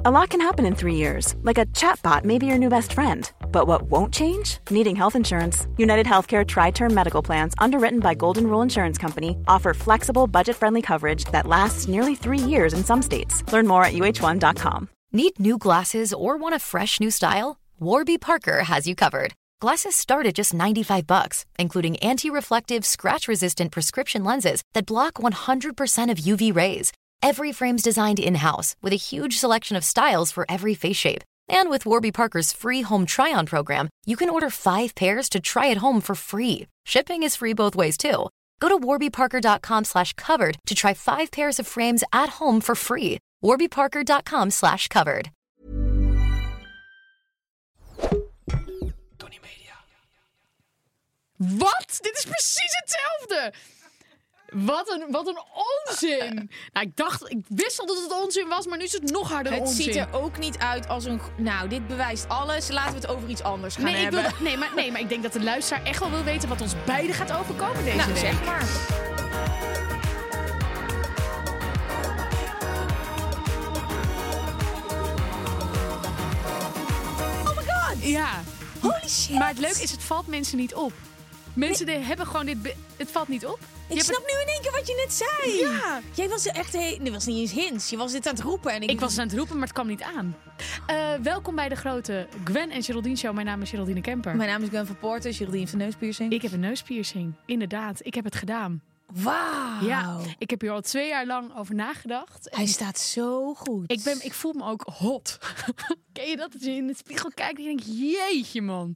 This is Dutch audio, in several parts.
A lot can happen in 3 years, like a chatbot may be your new best friend. But what won't change? Needing health insurance. United Healthcare Tri-Term Medical Plans, underwritten by Golden Rule Insurance Company, offer flexible, budget-friendly coverage that lasts nearly 3 years in some states. Learn more at uh1.com. Need new glasses or want a fresh new style? Warby Parker has you covered. Glasses start at just $95, including anti-reflective, scratch-resistant prescription lenses that block 100% of UV rays. Every frame's designed in-house with a huge selection of styles for every face shape. And with Warby Parker's free home try-on program, you can order 5 pairs to try at home for free. Shipping is free both ways, too. Go to warbyparker.com/covered to try 5 pairs of frames at home for free. warbyparker.com/covered. Tony Media. Wat? Dit is precies hetzelfde! Wat een onzin! Nou, ik wist al dat het onzin was, maar nu is het nog harder onzin. Het ziet er ook niet uit als een... Nou, dit bewijst alles. Laten we het over iets anders gaan hebben. Maar ik denk dat de luisteraar echt wel wil weten wat ons beiden gaat overkomen deze week. Zeg maar. Oh my god! Ja. Holy shit! Maar het leuke is, het valt mensen niet op. Mensen hebben gewoon dit... Het valt niet op. Ik snap nu in één keer wat je net zei. Ja. Jij was echt... Dit was niet eens hints. Je was dit aan het roepen. En Ik was het aan het roepen, maar het kwam niet aan. Welkom bij de grote Gwen en Geraldine Show. Mijn naam is Geraldine Kemper. Mijn naam is Gwen van Poorten, Geraldine van Neuspiercing. Ik heb een neuspiercing. Inderdaad, ik heb het gedaan. Wauw. Ja, ik heb hier al 2 jaar lang over nagedacht. Hij staat zo goed. Ik voel me ook hot. Ken je dat? Dat je in de spiegel kijkt en je denkt, jeetje man.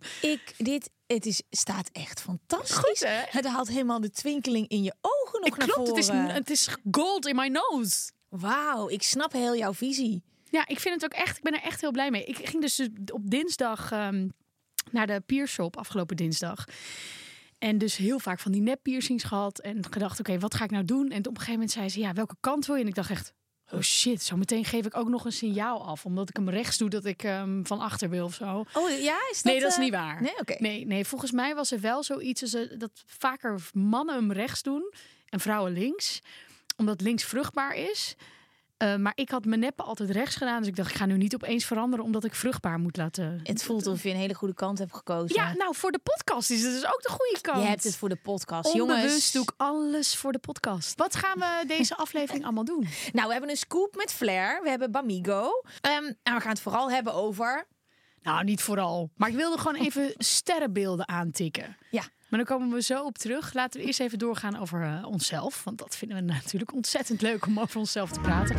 Staat echt fantastisch. Goed, hè? Het haalt helemaal de twinkeling in je ogen nog naar Klopt, voren. het is gold in my nose. Wauw, ik snap heel jouw visie. Ja, ik vind het ook echt, ik ben er echt heel blij mee. Ik ging dus op dinsdag naar de piershop afgelopen dinsdag. En dus heel vaak van die neppiercings gehad. En gedacht, oké, wat ga ik nou doen? En op een gegeven moment zei ze, ja, welke kant wil je? En ik dacht echt, oh shit, zo meteen geef ik ook nog een signaal af. Omdat ik hem rechts doe, dat ik van achter wil of zo. Oh ja, is dat... Nee, dat is niet waar. Nee, oké. Nee, volgens mij was er wel zoiets dat vaker mannen hem rechts doen en vrouwen links. Omdat links vruchtbaar is. Maar ik had mijn neppen altijd rechts gedaan. Dus ik dacht, ik ga nu niet opeens veranderen omdat ik vruchtbaar moet laten... Het voelt alsof je een hele goede kant hebt gekozen. Ja, nou, voor de podcast is het dus ook de goede kant. Je hebt het voor de podcast. Onbewust Jongens, doe ik alles voor de podcast. Wat gaan we deze aflevering allemaal doen? Nou, we hebben een scoop met Flair. We hebben Bamigo. En we gaan het vooral hebben over... Nou, niet vooral. Maar ik wilde gewoon even sterrenbeelden aantikken. Ja. Maar dan komen we zo op terug. Laten we eerst even doorgaan over onszelf. Want dat vinden we natuurlijk ontzettend leuk om over onszelf te praten.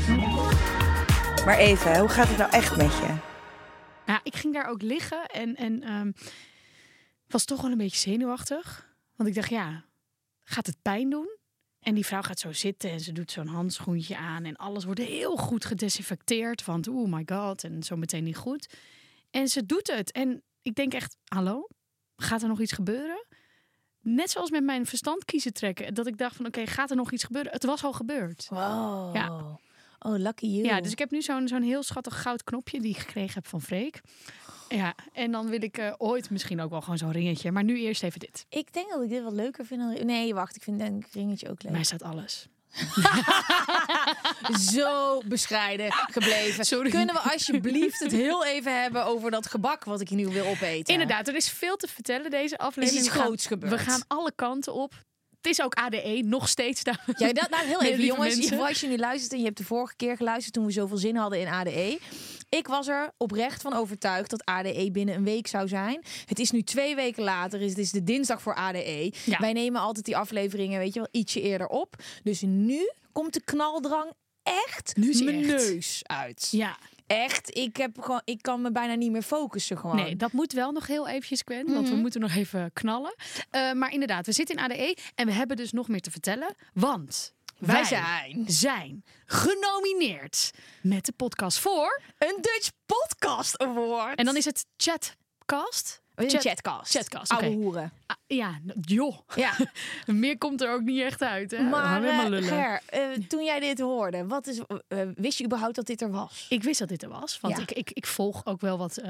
Maar even, hoe gaat het nou echt met je? Nou, ik ging daar ook liggen en was toch wel een beetje zenuwachtig. Want ik dacht, ja, gaat het pijn doen? En die vrouw gaat zo zitten en ze doet zo'n handschoentje aan. En alles wordt heel goed gedesinfecteerd. Want oh my god, en zo meteen niet goed. En ze doet het. En ik denk echt, hallo? Gaat er nog iets gebeuren? Net zoals met mijn verstand kiezen trekken. Dat ik dacht van, oké, gaat er nog iets gebeuren? Het was al gebeurd. Wow. Ja. Oh, lucky you. Ja, dus ik heb nu zo'n heel schattig goud knopje die ik gekregen heb van Freek. Ja, en dan wil ik ooit misschien ook wel gewoon zo'n ringetje. Maar nu eerst even dit. Ik denk dat ik dit wat leuker vind dan... Nee, wacht, ik vind een ringetje ook leuk. Mij staat alles. Zo bescheiden gebleven. Sorry. Kunnen we alsjeblieft het heel even hebben over dat gebak wat ik nu wil opeten? Inderdaad, er is veel te vertellen deze aflevering. Is iets groots gebeurd. We gaan alle kanten op. Het is ook ADE, nog steeds. Ja, heel Nee, even, lieve jongens. mensen. Als je nu luistert en je hebt de vorige keer geluisterd toen we zoveel zin hadden in ADE. Ik was er oprecht van overtuigd dat ADE binnen een week zou zijn. Het is nu 2 weken later. Het is de dinsdag voor ADE. Ja. Wij nemen altijd die afleveringen, weet je wel, ietsje eerder op. Dus nu komt de knaldrang echt mijn neus uit. Ja. Echt, ik kan me bijna niet meer focussen gewoon. Nee, dat moet wel nog heel eventjes, Gwen. Want we moeten nog even knallen. Maar inderdaad, we zitten in ADE en we hebben dus nog meer te vertellen. Want wij zijn genomineerd met de podcast voor een Dutch Podcast Award. En dan is het Chatcast. Chatcast. Oude hoeren. Ja, joh. Ja. Meer komt er ook niet echt uit. Hè? Maar Ger, toen jij dit hoorde, wist je überhaupt dat dit er was? Ik wist dat dit er was. Want ik volg ook wel wat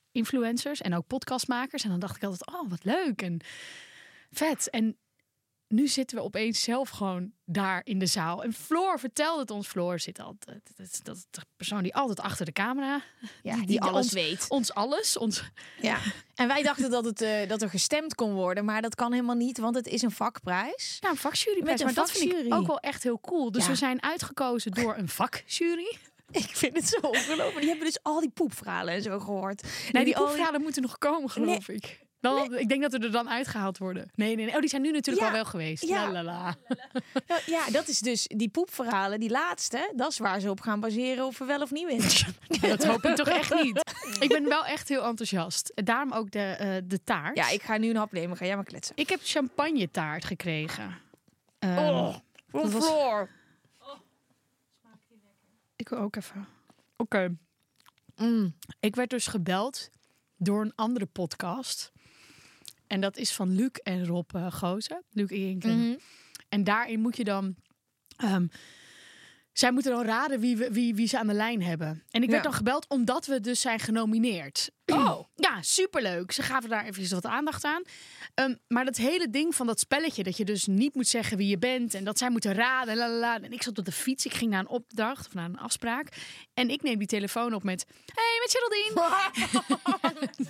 influencers en ook podcastmakers. En dan dacht ik altijd, oh, wat leuk en vet. En nu zitten we opeens zelf gewoon daar in de zaal. En Floor vertelde het ons. Floor zit altijd, dat is de persoon die altijd achter de camera... die alles weet. Ons alles. Ja. En wij dachten dat er gestemd kon worden. Maar dat kan helemaal niet, want het is een vakprijs. Ja, een vakjuryprijs. Maar dat vind ik ook wel echt heel cool. Dus we zijn uitgekozen door een vakjury. Ik vind het zo ongelooflijk. Die hebben dus al die poepverhalen en zo gehoord. Nee, die poepverhalen moeten nog komen, geloof ik. Ik denk dat we er dan uitgehaald worden. Nee. Oh, die zijn nu natuurlijk al wel geweest. Ja. Ja, dat is dus die poepverhalen, die laatste. Dat is waar ze op gaan baseren of we wel of niet winnen. Dat hoop ik toch echt niet. Ik ben wel echt heel enthousiast. Daarom ook de taart. Ja, ik ga nu een hap nemen. Ga jij maar kletsen. Ik heb champagne taart gekregen. Van Floor. Smaakt die lekker? Ik wil ook even. Oké. Ik werd dus gebeld door een andere podcast. En dat is van Luc en Rob Goosen. Luc Irinken. Mm-hmm. En daarin moet je dan... zij moeten dan raden wie ze aan de lijn hebben. En ik werd dan gebeld omdat we dus zijn genomineerd. Oh. Ja, superleuk. Ze gaven daar even wat aandacht aan. Maar dat hele ding van dat spelletje... dat je dus niet moet zeggen wie je bent... en dat zij moeten raden. Lalala. En ik zat op de fiets. Ik ging naar een opdracht of naar een afspraak. En ik neem die telefoon op met... Hey, met Geraldine.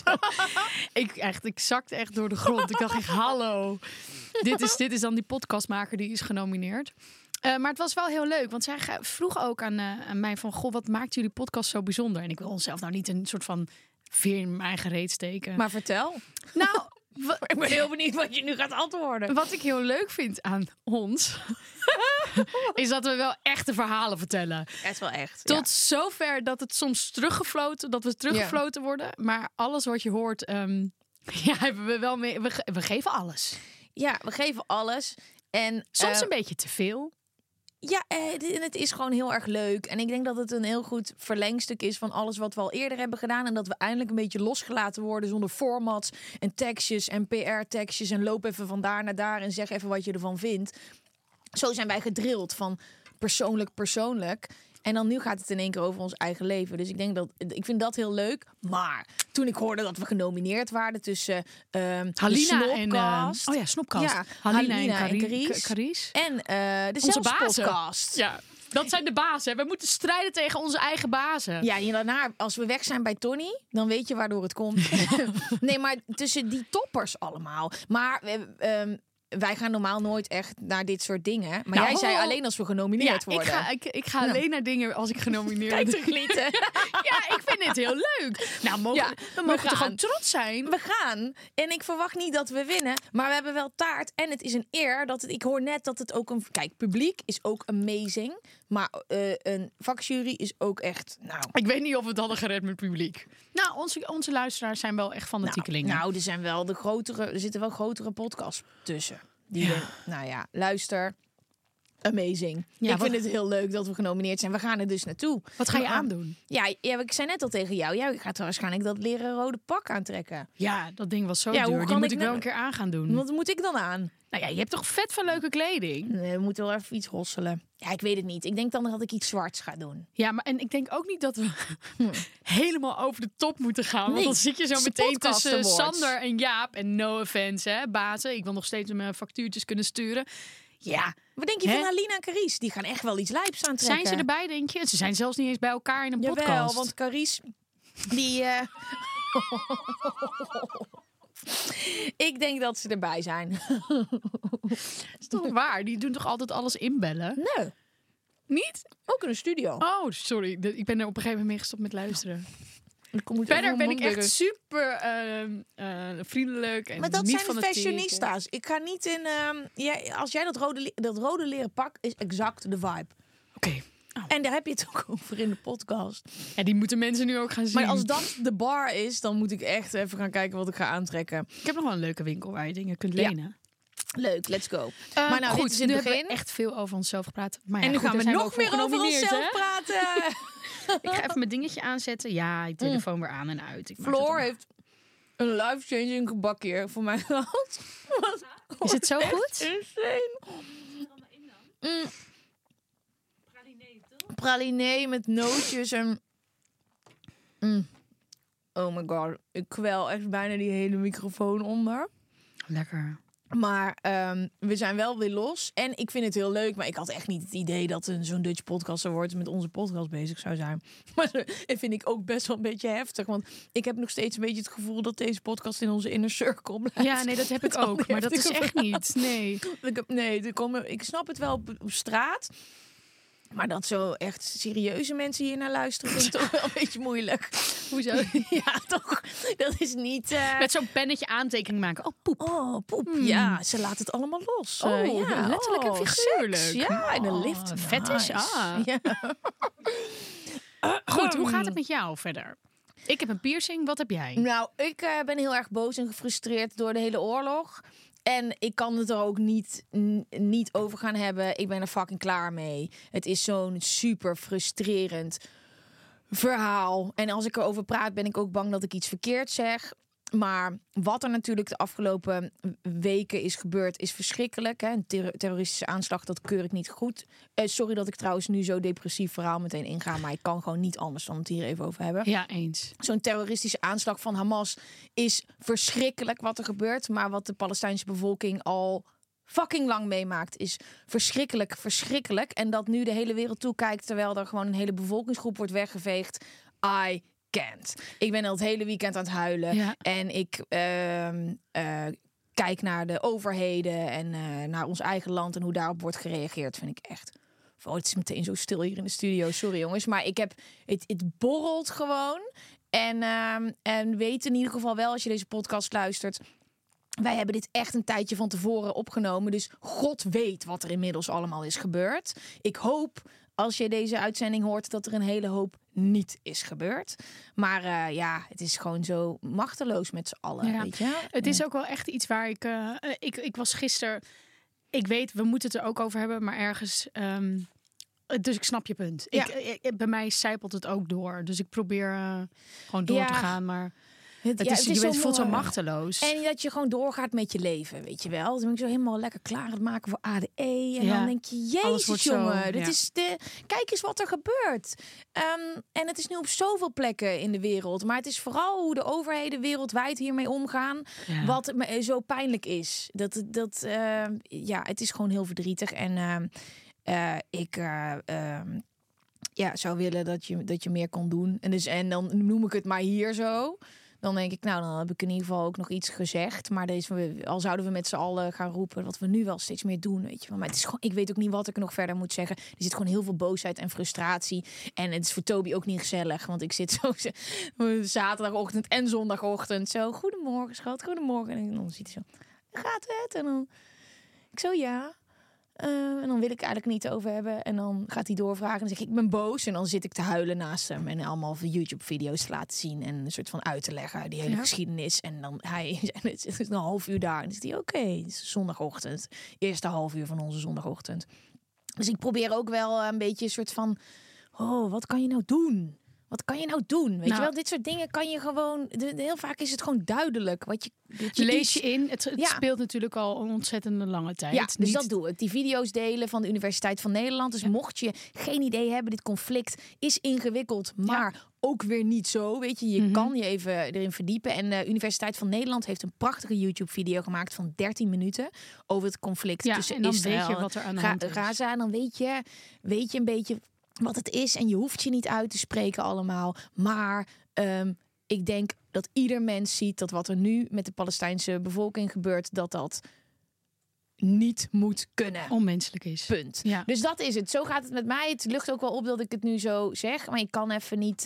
Ik zakte echt door de grond. Ik dacht echt, hallo. Dit is dan die podcastmaker die is genomineerd. Maar het was wel heel leuk, want zij vroeg ook aan mij van... Goh, wat maakt jullie podcast zo bijzonder? En ik wil onszelf nou niet een soort van veer in mijn eigen reet steken. Maar vertel. Nou, ik ben heel benieuwd wat je nu gaat antwoorden. Wat ik heel leuk vind aan ons... is dat we wel echte verhalen vertellen. Het is wel echt. Tot zover dat het soms teruggefloten worden. Maar alles wat je hoort, hebben we wel mee. We geven alles. Ja, we geven alles. En soms een beetje te veel. Ja, en het is gewoon heel erg leuk. En ik denk dat het een heel goed verlengstuk is van alles wat we al eerder hebben gedaan. En dat we eindelijk een beetje losgelaten worden zonder formats en tekstjes en PR-tekstjes. En loop even van daar naar daar en zeg even wat je ervan vindt. Zo zijn wij gedrild van persoonlijk. En dan nu gaat het in één keer over ons eigen leven. Dus ik vind dat heel leuk. Maar toen ik hoorde dat we genomineerd waren tussen Halina Snopcast. En Snopcast. Ja, Halina en Carice. En de onze Zelfspodcast. Ja, dat zijn de bazen. We moeten strijden tegen onze eigen bazen. Ja, en daarna, als we weg zijn bij Tony, dan weet je waardoor het komt. Nee, maar tussen die toppers allemaal. Maar wij gaan normaal nooit echt naar dit soort dingen. Maar jij zei alleen als we genomineerd worden. Ik ga alleen naar dingen als ik genomineerd word. Kijk te genieten. Ja, ik vind het heel leuk. Nou, we mogen toch gewoon trots zijn? We gaan. En ik verwacht niet dat we winnen. Maar we hebben wel taart. En het is een eer. Ik hoor net dat het ook een... Kijk, publiek is ook amazing. Maar een vakjury is ook echt... Nou, ik weet niet of we het hadden gered met publiek. Nou, onze luisteraars zijn wel echt fanatiekelingen. Nou, er zijn wel er zitten wel grotere podcasts tussen. Luister. Amazing. Ja, ik vind het heel leuk dat we genomineerd zijn. We gaan er dus naartoe. Wat ga je aandoen? Ja, ik zei net al tegen jou. Jij gaat waarschijnlijk dat leren rode pak aantrekken. Ja, dat ding was zo duur. Die moet ik wel een keer aan gaan doen. Wat moet ik dan aan? Nou ja, je hebt toch vet van leuke kleding? Nee, we moeten wel even iets rosselen. Ja, ik weet het niet. Ik denk dan dat ik iets zwarts ga doen. Ja, maar en ik denk ook niet dat we helemaal over de top moeten gaan. Want dan zit je zo meteen tussen Sander en Jaap. En no offense, hè, bazen. Ik wil nog steeds mijn factuurtjes kunnen sturen. Ja. Wat denk je van Halina en Carice? Die gaan echt wel iets lijps aantrekken. Zijn ze erbij, denk je? Ze zijn zelfs niet eens bij elkaar in een podcast. Jawel, want Carice, die... Ik denk dat ze erbij zijn. Is toch waar? Die doen toch altijd alles inbellen? Nee. Niet? Ook in een studio. Oh, sorry. Ik ben er op een gegeven moment mee gestopt met luisteren. Verder ben ik echt super vriendelijk. En maar dat niet zijn fashionistas. Ik ga niet in... als jij dat rode leren pak, is exact de vibe. Oké. Oh. En daar heb je het ook over in de podcast. Ja, die moeten mensen nu ook gaan zien. Maar als dat de bar is, dan moet ik echt even gaan kijken wat ik ga aantrekken. Ik heb nog wel een leuke winkel waar je dingen kunt lenen. Ja. Leuk, let's go. Maar nou, goed, dit is in nu het begin. Hebben we echt veel over onszelf gepraat. Maar en nu gaan we nog meer over onszelf praten. Ik ga even mijn dingetje aanzetten. Ja, je telefoon weer aan en uit. Floor heeft een life-changing gebakje voor mij gehad. Is het zo goed? Insane. Pralinee met nootjes en... Oh my god. Ik kwel echt bijna die hele microfoon onder. Lekker. Maar we zijn wel weer los. En ik vind het heel leuk. Maar ik had echt niet het idee dat zo'n Dutch podcaster wordt met onze podcast bezig zou zijn. Maar dat vind ik ook best wel een beetje heftig. Want ik heb nog steeds een beetje het gevoel dat deze podcast in onze inner circle blijft. Ja, nee, dat heb ik ook. Maar dat is echt niet. Nee. Ik snap het wel op straat. Maar dat zo echt serieuze mensen hier naar luisteren, vind ik toch wel een beetje moeilijk. Hoezo? Ja, toch? Dat is niet... Met zo'n pennetje aantekening maken. Oh, poep. Oh, poep. Ja, ze laat het allemaal los. Ja, letterlijk en figuurlijk. Seks. Ja, en een lift. Vet is. Ja. Goed, hoe gaat het met jou verder? Ik heb een piercing. Wat heb jij? Nou, ik ben heel erg boos en gefrustreerd door de hele oorlog. En ik kan het er ook niet over gaan hebben. Ik ben er fucking klaar mee. Het is zo'n super frustrerend verhaal. En als ik erover praat, ben ik ook bang dat ik iets verkeerd zeg. Maar wat er natuurlijk de afgelopen weken is gebeurd, is verschrikkelijk. Hè? Een terroristische aanslag, dat keur ik niet goed. Sorry dat ik trouwens nu zo depressief verhaal meteen inga. Maar ik kan gewoon niet anders dan het hier even over hebben. Ja, eens. Zo'n terroristische aanslag van Hamas is verschrikkelijk wat er gebeurt. Maar wat de Palestijnse bevolking al fucking lang meemaakt, is verschrikkelijk. En dat nu de hele wereld toekijkt, terwijl er gewoon een hele bevolkingsgroep wordt weggeveegd. I can't. Ik ben al het hele weekend aan het huilen. Ja. En ik kijk naar de overheden en naar ons eigen land en hoe daarop wordt gereageerd, vind ik echt. Oh, het is meteen zo stil hier in de studio. Sorry jongens, maar ik heb het borrelt gewoon. En weet in ieder geval wel, als je deze podcast luistert, wij hebben dit echt een tijdje van tevoren opgenomen. Dus God weet wat er inmiddels allemaal is gebeurd. Ik hoop, als je deze uitzending hoort, dat er een hele hoop niet is gebeurd. Maar het is gewoon zo machteloos met z'n allen. Ja. Weet je? Het is ook wel echt iets waar ik was gisteren. Ik weet, we moeten het er ook over hebben, maar ergens. Dus ik snap je punt. Ja. Bij mij sijpelt het ook door. Dus ik probeer gewoon door te gaan. Maar je voelt zo machteloos. En dat je gewoon doorgaat met je leven, weet je wel. Dan ben ik zo helemaal lekker klaar aan het maken voor ADE. En dan denk je, jezus jongen, dit is kijk eens wat er gebeurt. En het is nu op zoveel plekken in de wereld. Maar het is vooral hoe de overheden wereldwijd hiermee omgaan. Ja. Wat zo pijnlijk is. Het is gewoon heel verdrietig. En ik zou willen dat je meer kon doen. En dan noem ik het maar hier zo. Dan denk ik, nou, dan heb ik in ieder geval ook nog iets gezegd. Maar al zouden we met z'n allen gaan roepen, wat we nu wel steeds meer doen, weet je wel. Maar het is gewoon, ik weet ook niet wat ik nog verder moet zeggen. Er zit gewoon heel veel boosheid en frustratie. En het is voor Toby ook niet gezellig. Want ik zit zo zaterdagochtend en zondagochtend zo, goedemorgen schat, goedemorgen. En dan ziet hij zo, gaat het? En dan ik zo, ja. En dan wil ik eigenlijk niet over hebben. En dan gaat hij doorvragen. En dan zeg ik ben boos. En dan zit ik te huilen naast hem. En allemaal YouTube-video's te laten zien. En een soort van uit te leggen. Die hele geschiedenis. En dan het is een half uur daar. En dan zegt hij, oké, het is zondagochtend. Eerste half uur van onze zondagochtend. Dus ik probeer ook wel een beetje een soort van, wat kan je nou doen? Wat kan je nou doen? Weet je wel, dit soort dingen kan je gewoon. Heel vaak is het gewoon duidelijk. Je lees je in. Het speelt natuurlijk al een ontzettende lange tijd. Ja, dus dat doe ik. Die video's delen van de Universiteit van Nederland. Dus mocht je geen idee hebben, dit conflict is ingewikkeld, maar ook weer niet zo. Weet je, je kan je even erin verdiepen. En de Universiteit van Nederland heeft een prachtige YouTube-video gemaakt van 13 minuten over het conflict tussen en dan Israël weet je wat er aan de hand is. Gaza. En dan weet je een beetje wat het is. En je hoeft je niet uit te spreken allemaal. Maar ik denk dat ieder mens ziet dat wat er nu met de Palestijnse bevolking gebeurt, dat niet moet kunnen. Onmenselijk is. Punt. Ja. Dus dat is het. Zo gaat het met mij. Het lucht ook wel op dat ik het nu zo zeg. Maar ik kan even niet.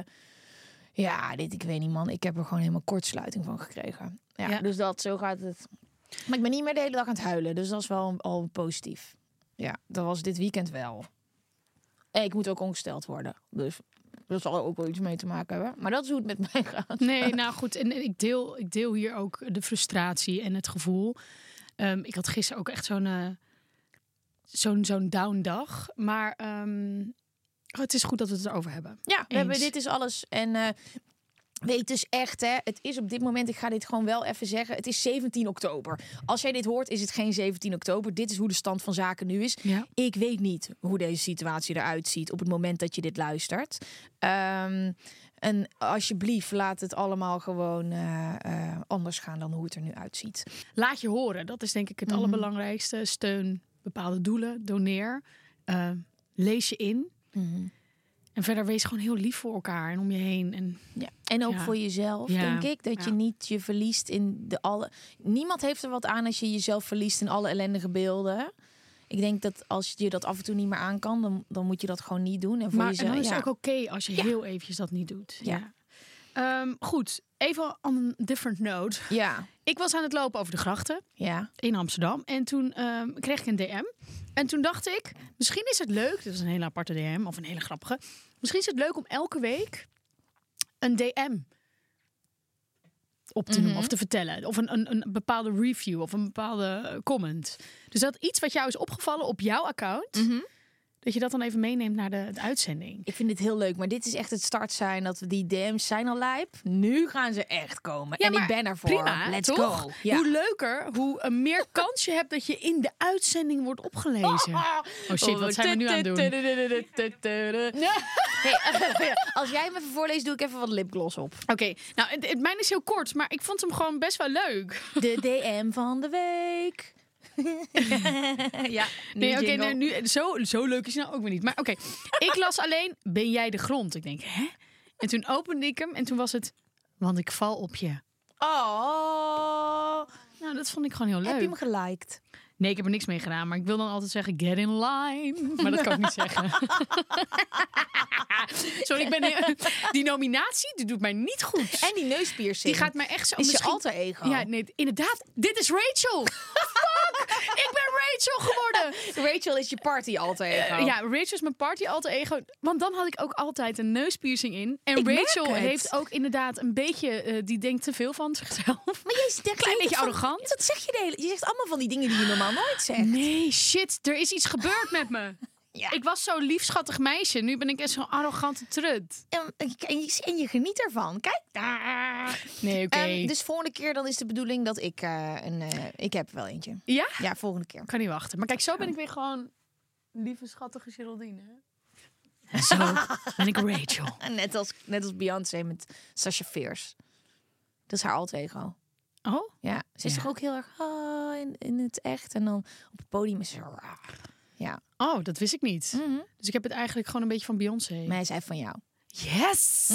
Ik weet niet, man. Ik heb er gewoon helemaal kortsluiting van gekregen. Ja. Dus zo gaat het. Maar ik ben niet meer de hele dag aan het huilen. Dus dat is wel al positief. Ja, dat was dit weekend wel. En ik moet ook ongesteld worden. Dus dat zal er ook wel iets mee te maken hebben. Maar dat is hoe het met mij gaat. Nee, nou goed. En ik deel hier ook de frustratie en het gevoel. Ik had gisteren ook echt zo'n down dag. Maar het is goed dat we het erover hebben. Ja, dit is alles. En weet dus echt, het is op dit moment, ik ga dit gewoon wel even zeggen, het is 17 oktober. Als jij dit hoort, is het geen 17 oktober. Dit is hoe de stand van zaken nu is. Ja. Ik weet niet hoe deze situatie eruit ziet op het moment dat je dit luistert. En alsjeblieft, laat het allemaal gewoon anders gaan dan hoe het er nu uitziet. Laat je horen. Dat is denk ik het allerbelangrijkste. Steun bepaalde doelen. Doneer. Lees je in. En verder wees gewoon heel lief voor elkaar en om je heen. En ook voor jezelf, denk ik. Dat je niet je verliest in Niemand heeft er wat aan als je jezelf verliest in alle ellendige beelden. Ik denk dat als je dat af en toe niet meer aan kan, dan moet je dat gewoon niet doen. En voor jezelf, en dan is het ook oké als je heel eventjes dat niet doet. Ja. Goed, even on a different note. Ja. Ik was aan het lopen over de grachten in Amsterdam. En toen kreeg ik een DM. En toen dacht ik, misschien is het leuk. Dit was een hele aparte DM of een hele grappige. Misschien is het leuk om elke week een DM op te noemen of te vertellen. Of een bepaalde review of een bepaalde comment. Dus dat iets wat jou is opgevallen op jouw account... dat je dat dan even meeneemt naar de uitzending. Ik vind dit heel leuk, maar dit is echt het startsein dat we die DM's zijn al lijp. Nu gaan ze echt komen. Ja, en ik ben ervoor. Prima, let's toch? go. Ja. Hoe leuker, hoe meer kans je hebt dat je in de uitzending wordt opgelezen. Oh shit, wat zijn we nu aan het doen? Als jij me even voorleest, doe ik even wat lipgloss op. Oké, nou, mijn is heel kort, maar ik vond hem gewoon best wel leuk. De DM van de week. Nu, zo leuk is hij nou ook weer niet. Maar oké, ik las alleen, ben jij de grond? Ik denk, hè? En toen opende ik hem en toen was het, want ik val op je. Oh. Nou, dat vond ik gewoon heel leuk. Heb je hem geliked? Nee, ik heb er niks mee gedaan. Maar ik wil dan altijd zeggen, get in line. Maar dat kan ik niet zeggen. Sorry, die nominatie, die doet mij niet goed. En die neuspiercing. Die gaat mij echt zo... Is je alter ego. Ja, nee, inderdaad. Dit is Rachel. Fuck! Ik ben Rachel geworden. Rachel is je party alter ego. Ja, Rachel is mijn party alter ego. Want dan had ik ook altijd een neuspiercing in. En Rachel heeft ook inderdaad een beetje... die denkt te veel van zichzelf. Maar je denkt klein beetje arrogant. Dat zeg je de hele... Je zegt allemaal van die dingen die je normaal nooit zegt. Nee, shit. Er is iets gebeurd met me. Ja. Ik was zo'n lief, schattig meisje. Nu ben ik echt zo'n arrogante trut. En je geniet ervan. Kijk daar. Nee, oké. Dus volgende keer dan is de bedoeling dat ik ik heb wel eentje. Ja? Ja, volgende keer. Kan niet wachten. Maar kijk, zo ben ik weer gewoon lieve, schattige Geraldine. En zo ben ik Rachel. Net als Beyoncé met Sasha Fierce. Dat is haar alter ego. Oh? Ja. Ze is toch ook heel erg in het echt. En dan op het podium is ze... Ja. Oh, dat wist ik niet. Dus ik heb het eigenlijk gewoon een beetje van Beyoncé. Maar hij zei van jou. Yes!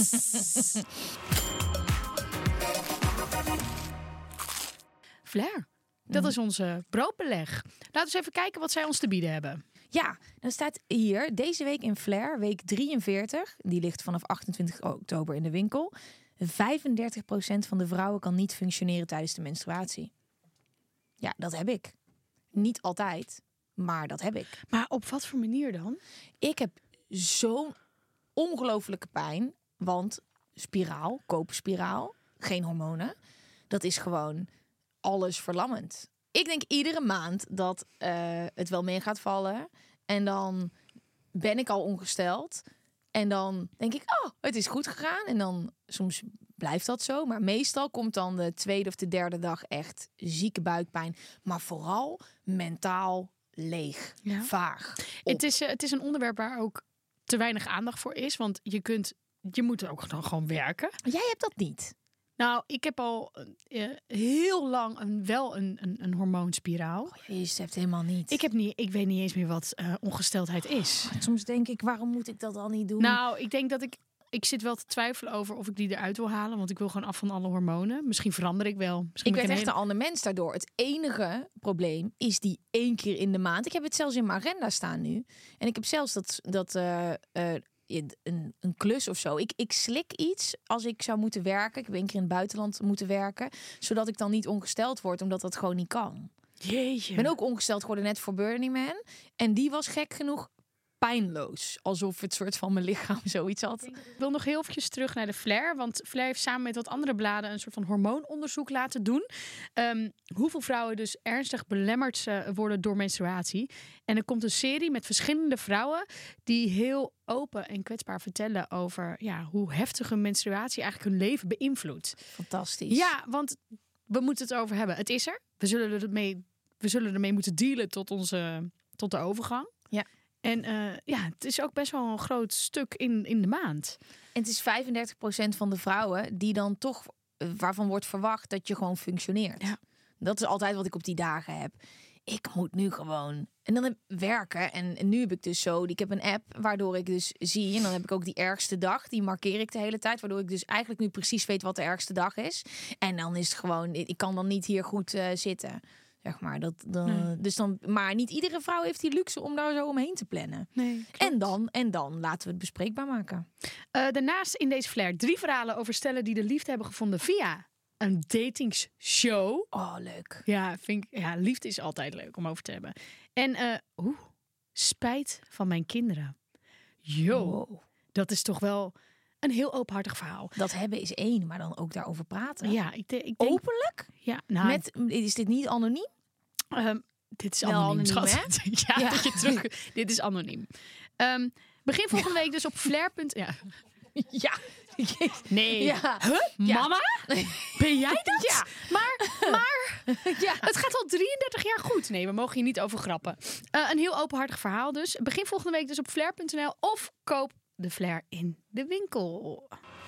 Flair. Dat is onze broodbeleg. Laten we eens even kijken wat zij ons te bieden hebben. Ja, dan staat hier deze week in Flair, week 43. Die ligt vanaf 28 oktober in de winkel. 35% van de vrouwen kan niet functioneren tijdens de menstruatie. Ja, dat heb ik. Niet altijd, maar dat heb ik. Maar op wat voor manier dan? Ik heb zo'n ongelofelijke pijn. Want koperspiraal, geen hormonen. Dat is gewoon alles verlammend. Ik denk iedere maand dat het wel mee gaat vallen. En dan ben ik al ongesteld. En dan denk ik, het is goed gegaan. En dan soms blijft dat zo. Maar meestal komt dan de tweede of de derde dag echt zieke buikpijn. Maar vooral mentaal leeg, vaag. Het is een onderwerp waar ook te weinig aandacht voor is. Want je moet ook gewoon werken. Jij hebt dat niet. Nou, ik heb al heel lang een hormoonspiraal. Je hebt helemaal niet. Ik weet niet eens meer wat ongesteldheid is. Soms denk ik, waarom moet ik dat dan niet doen? Nou, ik denk dat ik zit wel te twijfelen over of ik die eruit wil halen. Want ik wil gewoon af van alle hormonen. Misschien verander ik wel. Ik werd echt een ander mens daardoor. Het enige probleem is die 1 keer in de maand. Ik heb het zelfs in mijn agenda staan nu. En ik heb zelfs een klus of zo. Ik slik iets als ik zou moeten werken. Ik heb 1 keer in het buitenland moeten werken. Zodat ik dan niet ongesteld word. Omdat dat gewoon niet kan. Jeetje. Ik ben ook ongesteld geworden net voor Burning Man. En die was gek genoeg pijnloos. Alsof het soort van mijn lichaam zoiets had. Ik wil nog heel eventjes terug naar de Flair. Want Flair heeft samen met wat andere bladen een soort van hormoononderzoek laten doen. Hoeveel vrouwen dus ernstig belemmerd worden door menstruatie. En er komt een serie met verschillende vrouwen die heel open en kwetsbaar vertellen over hoe heftig hun menstruatie eigenlijk hun leven beïnvloedt. Fantastisch. Ja, want we moeten het over hebben. Het is er. We zullen ermee moeten dealen tot de overgang. Ja. En het is ook best wel een groot stuk in de maand. En het is 35% van de vrouwen die dan toch, waarvan wordt verwacht dat je gewoon functioneert. Ja. Dat is altijd wat ik op die dagen heb. Ik moet nu gewoon. En dan werken. En nu heb ik dus ik heb een app waardoor ik dus zie. En dan heb ik ook die ergste dag. Die markeer ik de hele tijd. Waardoor ik dus eigenlijk nu precies weet wat de ergste dag is. En dan is het gewoon. Ik kan dan niet hier goed zitten. Zeg maar. Dus dan, maar niet iedere vrouw heeft die luxe om daar zo omheen te plannen. Nee, en dan laten we het bespreekbaar maken. Daarnaast in deze flair 3 verhalen over stellen die de liefde hebben gevonden via een datingsshow. Oh, leuk. Ja, liefde is altijd leuk om over te hebben. En spijt van mijn kinderen. Dat is toch wel een heel openhartig verhaal. Dat hebben is één, maar dan ook daarover praten. Ja, ik denk... Openlijk? Ja, nou, is dit niet anoniem? Dit is wel anoniem, schat. hè? Ja. Dat je terug... Dit is anoniem. Begin volgende week dus op flair. Ja. Ja. Nee. Ja. Huh? Ja. Mama? Ben jij dat? Ja. Maar Ja. het gaat al 33 jaar goed. Nee, we mogen hier niet over grappen. Een heel openhartig verhaal dus. Begin volgende week dus op flair.nl of koop de Flair in de winkel.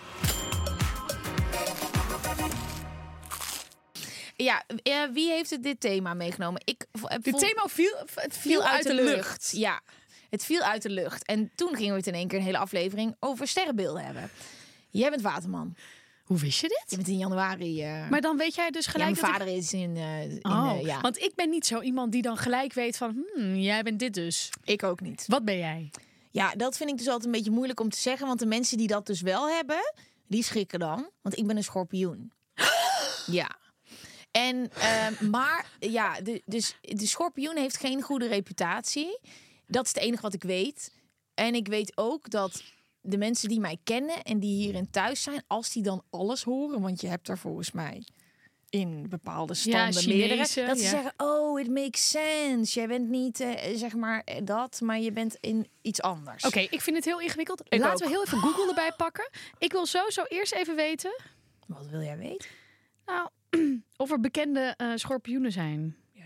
Ja, wie heeft dit thema meegenomen? Dit thema viel uit de lucht. Ja, het viel uit de lucht. En toen gingen we het in één keer een hele aflevering over sterrenbeelden hebben. Jij bent waterman. Hoe wist je dit? Je bent in januari... Maar dan weet jij dus gelijk... mijn vader is in ja. Want ik ben niet zo iemand die dan gelijk weet van... jij bent dit dus. Ik ook niet. Wat ben jij? Ja, dat vind ik dus altijd een beetje moeilijk om te zeggen. Want de mensen die dat dus wel hebben, die schrikken dan. Want ik ben een schorpioen. Ja. En, maar ja, dus de schorpioen heeft geen goede reputatie. Dat is het enige wat ik weet. En ik weet ook dat de mensen die mij kennen en die hierin thuis zijn, als die dan alles horen, want je hebt er volgens mij in bepaalde standen meerdere, dat ze zeggen, oh, it makes sense. Jij bent niet, zeg maar, dat, maar je bent in iets anders. Oké, ik vind het heel ingewikkeld. Ik Laten ook. we heel even Google erbij pakken. Ik wil sowieso eerst even weten... Wat wil jij weten? Nou, of er bekende schorpioenen zijn. Ja,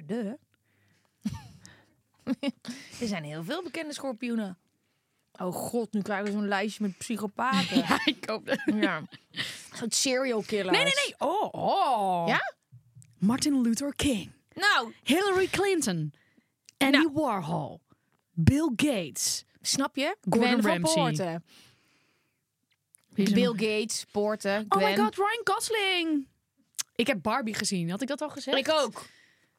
er zijn heel veel bekende schorpioenen. Oh god, nu krijgen we zo'n lijstje met psychopaten. Ja, ik hoop dat. Ja. Zo'n serial killers. Nee. Oh. Ja? Martin Luther King. Nou, Hillary Clinton. Andy Warhol. Bill Gates. snap je? Gordon Gwen van Ramsay. Poorten. Wie is er Bill nog? Gates, Poorten, Oh Gwen. my god, Ryan Gosling. Ik heb Barbie gezien. Had ik dat al gezegd? Ik ook.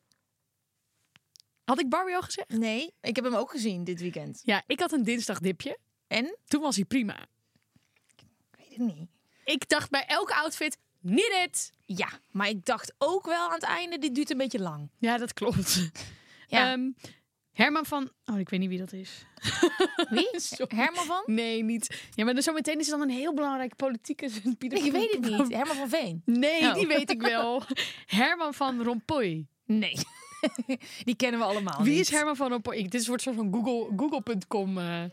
Had ik Barbie al gezegd? Nee, ik heb hem ook gezien dit weekend. Ja, ik had een dinsdagdipje. En? Toen was hij prima. Ik weet het niet. Ik dacht bij elke outfit, niet dit. Ja, maar ik dacht ook wel aan het einde, dit duurt een beetje lang. Ja, dat klopt. Ja. Herman van... Oh, ik weet niet wie dat is. Wie? Sorry. Herman van? Nee, niet. Ja, maar zometeen is het dan een heel belangrijke politieke... Ik weet het niet. Herman van Veen? Nee, Oh. die weet ik wel. Herman van Rompuy. Nee. Die kennen we allemaal Wie niet. is Herman van Rompuy? Dit wordt soort van Google.com.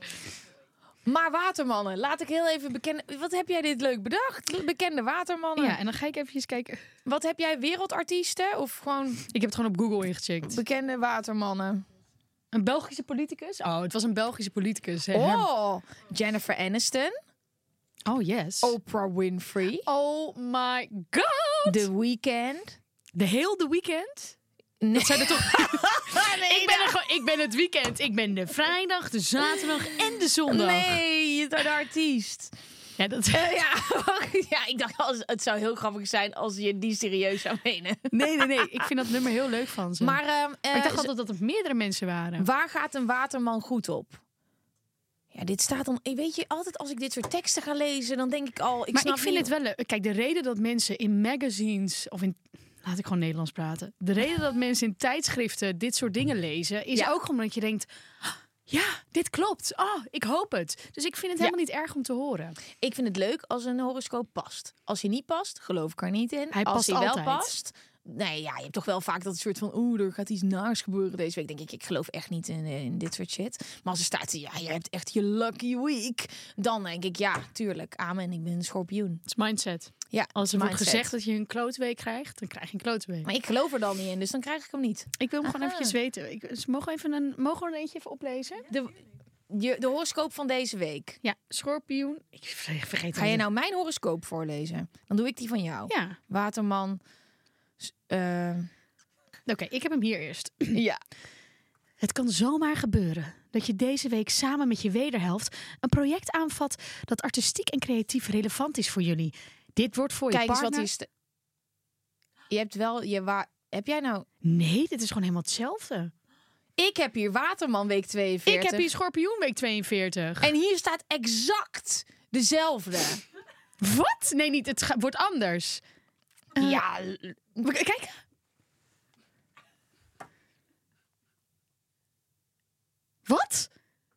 Maar watermannen, laat ik heel even bekennen. Wat heb jij dit leuk bedacht? Bekende watermannen. Ja, en dan ga ik eventjes kijken. Wat heb jij, wereldartiesten of gewoon Ik heb het gewoon op Google ingecheckt. bekende watermannen? Een Belgische politicus? Oh, het was een Belgische politicus. Hè? Oh, Jennifer Aniston, Oh, yes. Oprah Winfrey, Oh my god. The Weeknd. De heel The Weeknd? Nee. Dat zijn er toch... Nee, ik ben het weekend. Ik ben de vrijdag, de zaterdag en de zondag. nee, je bent de artiest. Ja, dat... Ja, ik dacht, het zou heel grappig zijn als je die serieus zou menen. Nee. Ik vind dat nummer heel leuk van ze. Maar ik dacht altijd dat het meerdere mensen waren. waar gaat een waterman goed op? Ja, dit staat dan... Weet je, altijd als ik dit soort teksten ga lezen, dan denk ik al... Maar ik vind het wel leuk. Kijk, de reden dat mensen in magazines of in... Laat ik gewoon Nederlands praten. De reden dat mensen in tijdschriften dit soort dingen lezen... is ook gewoon dat je denkt... Ja, dit klopt. Oh, ik hoop het. Dus ik vind het helemaal niet erg om te horen. Ik vind het leuk als een horoscoop past. Als hij niet past, geloof ik er niet in. Hij als past hij wel altijd. past... Nee, ja, je hebt toch wel vaak dat soort van... er gaat iets naars gebeuren deze week. Denk ik geloof echt niet in dit soort shit. Maar als er staat, ja, je hebt echt je lucky week. Dan denk ik, ja, tuurlijk. Amen, ik ben een schorpioen. Het is mindset. Ja, Als er wordt mindset. gezegd dat je een klootweek krijgt, dan krijg je een klootweek. Maar ik geloof er dan niet in, dus dan krijg ik hem niet. Ik wil hem gewoon eventjes weten. Mogen we er eentje even oplezen? de horoscoop van deze week. Ja, schorpioen. Ik vergeet Ga je nou mijn horoscoop voorlezen? Dan doe ik die van jou. Ja. Waterman. Oké, ik heb hem hier eerst. Ja. Het kan zomaar gebeuren dat je deze week samen met je wederhelft een project aanvat dat artistiek en creatief relevant is voor jullie. Dit wordt voor je Kijk eens partner... wat is. Je hebt wel heb jij nou? Nee, dit is gewoon helemaal hetzelfde. Ik heb hier Waterman week 42. Ik heb hier Schorpioen week 42. En hier staat exact dezelfde. Wat? Nee, niet. Het wordt anders. Ja. Kijk. Wat?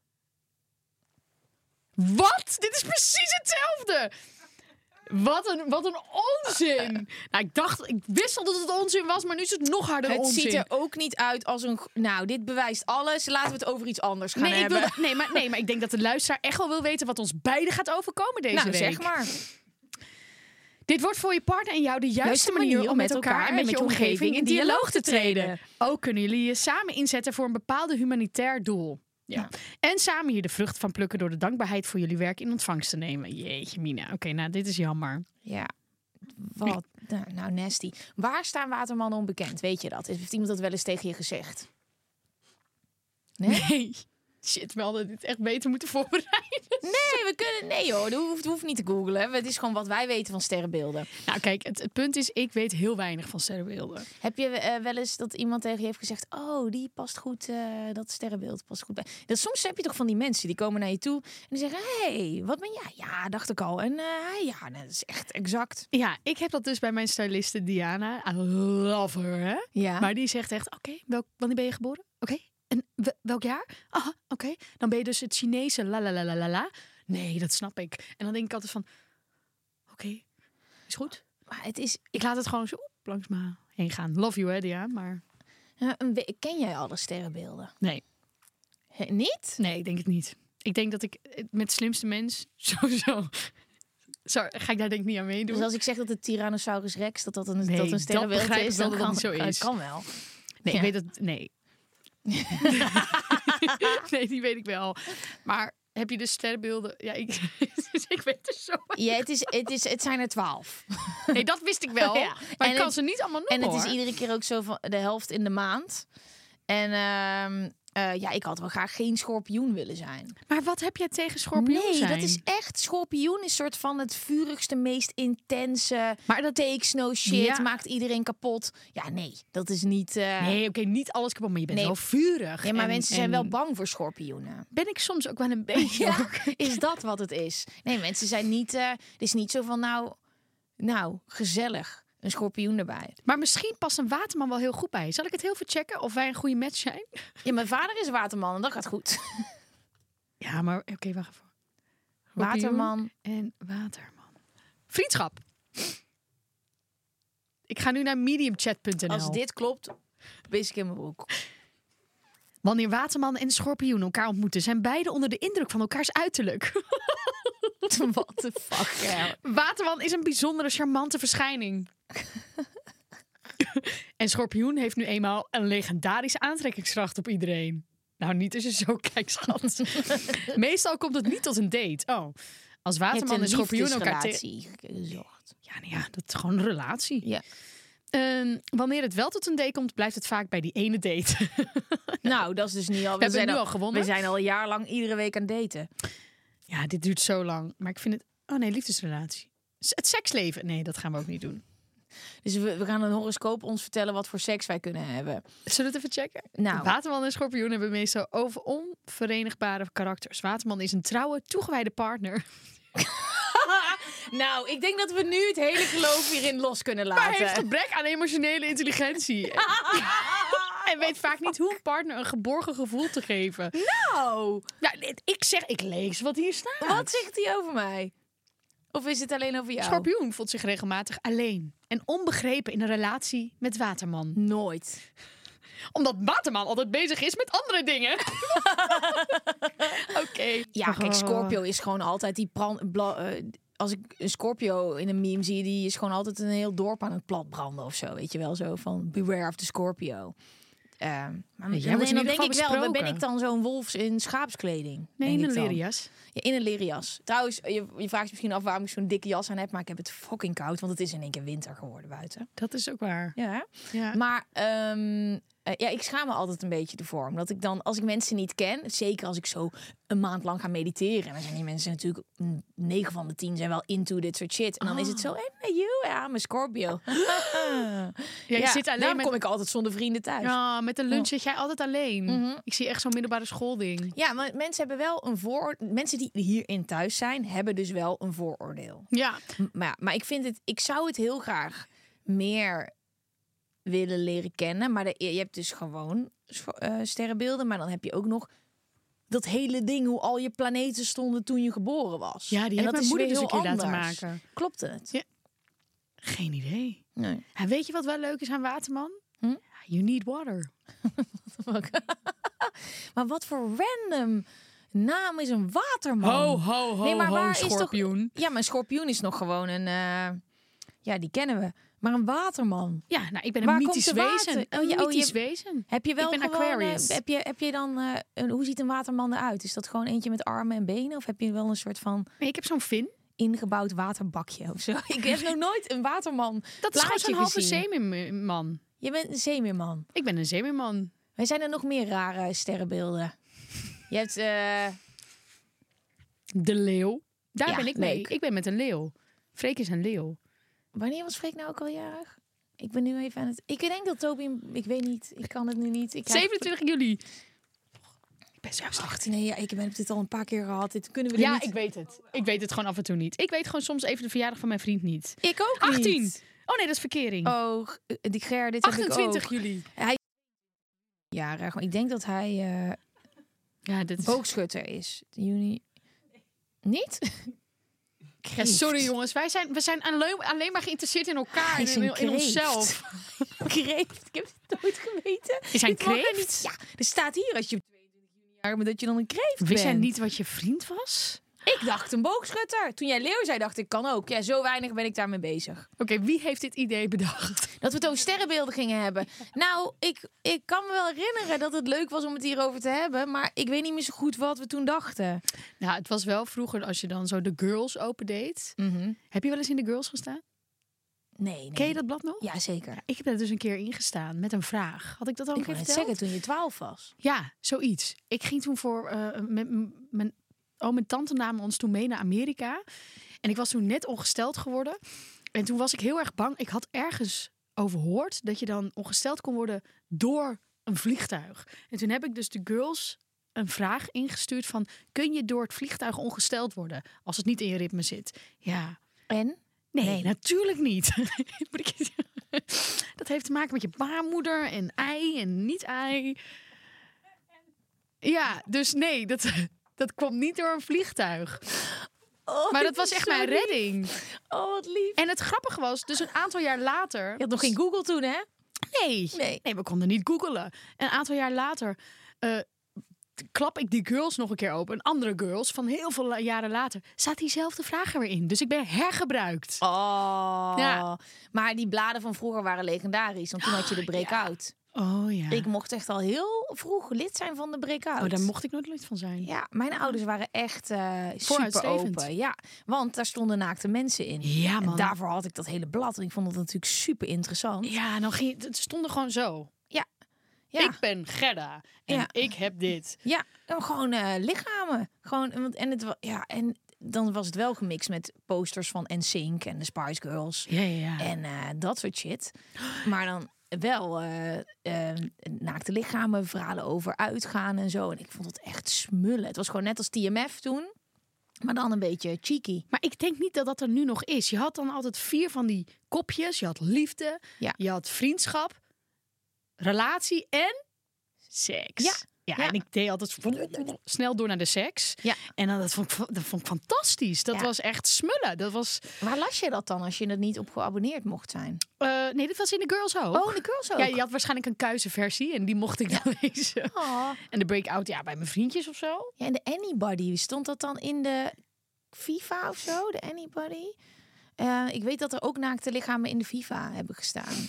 Wat? Dit is precies hetzelfde. Wat een onzin. Nou, ik wist al dat het onzin was, maar nu is het nog harder onzin. Het ziet er ook niet uit als een... Nou, dit bewijst alles. Laten we het over iets anders gaan hebben. Maar ik denk dat de luisteraar echt wel wil weten wat ons beiden gaat overkomen deze week. Zeg maar. Dit wordt voor je partner en jou de juiste manier om met elkaar en met je omgeving in dialoog te treden. Ook kunnen jullie je samen inzetten voor een bepaalde humanitair doel. Ja. En samen hier de vrucht van plukken door de dankbaarheid voor jullie werk in ontvangst te nemen. Jeetje, Mina. Oké, nou, dit is jammer. Ja. Wat? Nou, nasty. Waar staan watermannen onbekend? Weet je dat? Heeft iemand dat wel eens tegen je gezegd? Nee. Shit, we hadden dit echt beter moeten voorbereiden. Nee hoor, dat hoeft niet te googlen. Het is gewoon wat wij weten van sterrenbeelden. Nou kijk, het punt is, ik weet heel weinig van sterrenbeelden. Heb je wel eens dat iemand tegen je heeft gezegd... oh, die past goed, dat sterrenbeeld past goed bij... Soms heb je toch van die mensen die komen naar je toe... en die zeggen, hey, wat ben jij? Ja, dacht ik al. En dat is echt exact. Ja, ik heb dat dus bij mijn styliste Diana. I love her, hè? Ja. Maar die zegt echt, oké, wanneer ben je geboren? Oké. En welk jaar? Aha, oké. Dan ben je dus het Chinese la la la la la la. Nee, dat snap ik. En dan denk ik altijd van, oké, is goed. Maar het is... Ik laat het gewoon zo langs me heen gaan. Love you, hè, Dia, maar... Ken jij alle sterrenbeelden? Nee. Niet? Nee, ik denk het niet. Ik denk dat ik met slimste mens sowieso... ga ik daar denk ik niet aan meedoen. Dus als ik zeg dat het Tyrannosaurus Rex, dat een sterrenbeeld is, dan dat niet zo is. Kan wel. Nee, ja. Ik weet het... Nee. Nee, die weet ik wel. Maar heb je de sterrenbeelden? Ja, ik weet er zo. Ja, het zijn er 12. Nee, dat wist ik wel. Ja. Maar ik kan ze niet allemaal noemen. En het is iedere keer ook zo van de helft in de maand. En ik had wel graag geen schorpioen willen zijn. Maar wat heb jij tegen schorpioen zijn? Nee, dat is echt... Schorpioen is soort van het vurigste, meest intense... Maar dat takes no shit, maakt iedereen kapot. Ja, nee, dat is niet... Nee, oké, niet alles kapot, maar je bent wel vurig. Ja, maar mensen zijn wel bang voor schorpioenen. Ben ik soms ook wel een beetje. Ja, is dat wat het is? Nee, mensen zijn niet... het is niet zo van, nou, gezellig. Een schorpioen erbij. Maar misschien past een waterman wel heel goed bij. Zal ik het heel veel checken of wij een goede match zijn? Ja, mijn vader is een waterman en dat gaat goed. Ja, maar oké, wacht even. Waterman en waterman. Vriendschap. Ik ga nu naar mediumchat.nl. Als dit klopt, wees ik in mijn broek. Wanneer waterman en schorpioen elkaar ontmoeten, zijn beide onder de indruk van elkaars uiterlijk. What the fuck, ja. Waterman is een bijzondere, charmante verschijning. En schorpioen heeft nu eenmaal een legendarische aantrekkingskracht op iedereen. Nou, niet als je zo kijkt, schat. Meestal komt het niet tot een date. Oh, als waterman en schorpioen elkaar gezocht. Ja, dat is gewoon een relatie. Ja. Wanneer het wel tot een date komt, blijft het vaak bij die ene date. Nou, dat is dus niet al. We zijn nu al gewonnen. We zijn al een jaar lang iedere week aan het daten. Ja, dit duurt zo lang. Maar ik vind het... Oh nee, liefdesrelatie. Het seksleven. Nee, dat gaan we ook niet doen. Dus we gaan een horoscoop ons vertellen wat voor seks wij kunnen hebben. Zullen we het even checken? Nou. Waterman en schorpioen hebben meestal onverenigbare karakters. Waterman is een trouwe, toegewijde partner. Nou, ik denk dat we nu het hele geloof hierin los kunnen laten. Maar heeft gebrek aan emotionele intelligentie. En weet vaak niet hoe een partner een geborgen gevoel te geven. Nou, ik lees wat hier staat. Wat zegt hij over mij? Of is het alleen over jou? Schorpioen voelt zich regelmatig alleen en onbegrepen in een relatie met Waterman. Nooit. Omdat Waterman altijd bezig is met andere dingen. Oké. Ja, kijk, Scorpio is gewoon altijd die als ik een Scorpio in een meme zie, die is gewoon altijd een heel dorp aan het platbranden of zo. Weet je wel, zo van beware of the Scorpio. Maar Nee, jij wordt in dan ieder denk ik geval wel, ben besproken. ik dan zo'n wolfs in schaapskleding? Nee, denk in ik een dan. leren jas. Ja, in een leren jas. Trouwens, je vraagt je misschien af waarom ik zo'n dikke jas aan heb, maar ik heb het fucking koud, want het is in één keer winter geworden buiten. Dat is ook waar. Ja. Ja. Maar ik schaam me altijd een beetje ervoor. Omdat ik dan, als ik mensen niet ken, zeker als ik zo een maand lang ga mediteren. En dan zijn die mensen natuurlijk 9 van de 10 zijn wel into dit soort shit. En dan is het zo, hey, you, ja, I'm a Scorpio. Je zit alleen daarom met... kom ik altijd zonder vrienden thuis. Ja, met de lunch zit jij altijd alleen. Mhm. Ik zie echt zo'n middelbare schoolding. Ja, maar mensen hebben wel een vooroordeel. Mensen die hierin thuis zijn, hebben dus wel een vooroordeel. Ja. Maar ik zou het heel graag meer willen leren kennen. Maar je hebt dus gewoon sterrenbeelden. Maar dan heb je ook nog dat hele ding hoe al je planeten stonden toen je geboren was. Ja, die en heeft dat mijn is moeder weer dus een heel keer laten anders. maken. Klopt het? Ja. Geen idee. Nee. Ja, weet je wat wel leuk is aan Waterman? You need water. Maar wat voor random naam is een waterman? Ho, Nee, maar waar is schorpioen. Ja, maar een schorpioen is nog gewoon een... ja, die kennen we. Maar een waterman. Ja, nou, ik ben een Waar mythisch komt de water? wezen. Oh, Een je- mythisch je- wezen. Heb je wel Ik ben gewoon... Aquarius. heb je dan... hoe ziet een waterman eruit? Is dat gewoon eentje met armen en benen? Of heb je wel een soort van Nee, ik heb zo'n vin. ingebouwd waterbakje of zo? Ik heb nog nooit een waterman Dat is gewoon plaatje zo'n halve gezien. zeemeerman. Je bent een zeemeerman. Ik ben een zeemeerman. Wij zijn er nog meer rare sterrenbeelden. Je hebt... De leeuw. Daar Ja, ben ik mee. leuk. Ik ben met een leeuw. Freek is een leeuw. Wanneer was Freek nou ook al jarig? Ik ben nu even aan het... Ik denk dat Toby... Ik weet niet. Ik kan het nu niet. Ik krijg- 27 juli. Ik ben zo slecht. 18, nee, ja, ik heb dit al een paar keer gehad. Dit kunnen we er Ja, niet... ik weet het. Ik weet het gewoon af en toe niet. Ik weet gewoon soms even de verjaardag van mijn vriend niet. Ik ook 18. niet. Oh nee, dat is verkering. Oh, die Ger, dit heb ik ook. 28 juli. Jarig. Maar ik denk dat hij Ja, dit is... boogschutter is. Juni... Niet? Ja, sorry jongens, we zijn alleen maar geïnteresseerd in elkaar Hij is en een in kreeft. onszelf. Kreeft. Ik heb het nooit geweten. Is hij een Dit mag er kreeft? niet. Ja, er staat hier als je op 22 juni jarig bent dat je dan een kreeft Wist jij bent. niet wat je vriend was? Ik dacht een boogschutter. Toen jij leeuw zei, dacht ik kan ook. Ja, zo weinig ben ik daarmee bezig. Oké, wie heeft dit idee bedacht? Dat we het over sterrenbeelden gingen hebben. Nou, ik kan me wel herinneren dat het leuk was om het hierover te hebben. Maar ik weet niet meer zo goed wat we toen dachten. Nou, het was wel vroeger als je dan zo de Girls opendeed. Heb je wel eens in de Girls gestaan? Nee. Ken je dat blad nog? Ja, zeker. Ik heb daar dus een keer ingestaan met een vraag. Had ik dat al een Ik keer wou net verteld? zeggen, toen je 12 was. Ja, zoiets. Ik ging toen voor... met mijn oom en tante namen ons toen mee naar Amerika. En ik was toen net ongesteld geworden. En toen was ik heel erg bang. Ik had ergens overhoord dat je dan ongesteld kon worden door een vliegtuig. En toen heb ik dus de Girls een vraag ingestuurd van... kun je door het vliegtuig ongesteld worden als het niet in je ritme zit? Ja. En? Nee, natuurlijk niet. Dat heeft te maken met je baarmoeder en ei en niet-ei. Ja, dus nee, dat kwam niet door een vliegtuig. Oh, Maar dat dit was is echt zo mijn lief. redding. Oh, wat lief. En het grappige was, dus een aantal jaar later... Je had nog geen Google toen, hè? Nee, we konden niet googelen. Een aantal jaar later klap ik die Girls nog een keer open. Een andere Girls van heel veel jaren later. Staat diezelfde vraag er weer in. Dus ik ben hergebruikt. Oh. Ja. Maar die bladen van vroeger waren legendarisch. Want toen had je de breakout. Oh ja. Ik mocht echt al heel vroeg lid zijn van de breakout. Oh, daar mocht ik nooit lid van zijn. Ja, mijn ouders waren echt super Vooruitstrevend. open. Ja, want daar stonden naakte mensen in. Ja, man. En daarvoor had ik dat hele blad. En ik vond dat natuurlijk super interessant. Ja, dan ging het stonden gewoon zo. Ja. Ik ben Gerda en Ja. ik heb dit. Ja, en gewoon lichamen. Gewoon, en dan was het wel gemixt met posters van NSYNC en de Spice Girls. Ja. En dat soort shit. Maar dan wel naakte lichamen, verhalen over uitgaan en zo. En ik vond het echt smullen. Het was gewoon net als TMF toen. Maar dan een beetje cheeky. Maar ik denk niet dat dat er nu nog is. Je had dan altijd 4 van die kopjes. Je had liefde, Ja. je had vriendschap, relatie en seks. Ja. En ik deed altijd snel door naar de seks. Ja. En dan, dat vond ik fantastisch. Dat Ja. was echt smullen. Dat was... Waar las je dat dan als je er niet op geabonneerd mocht zijn? nee, dat was in de Girls ook. Oh, de Girls ook? Ja, je had waarschijnlijk een kuizenversie en die mocht ik dan lezen. Oh. En de breakout, ja, bij mijn vriendjes of zo. Ja, en de Anybody, stond dat dan in de FIFA of zo? De Anybody? Ik weet dat er ook naakte lichamen in de FIFA hebben gestaan.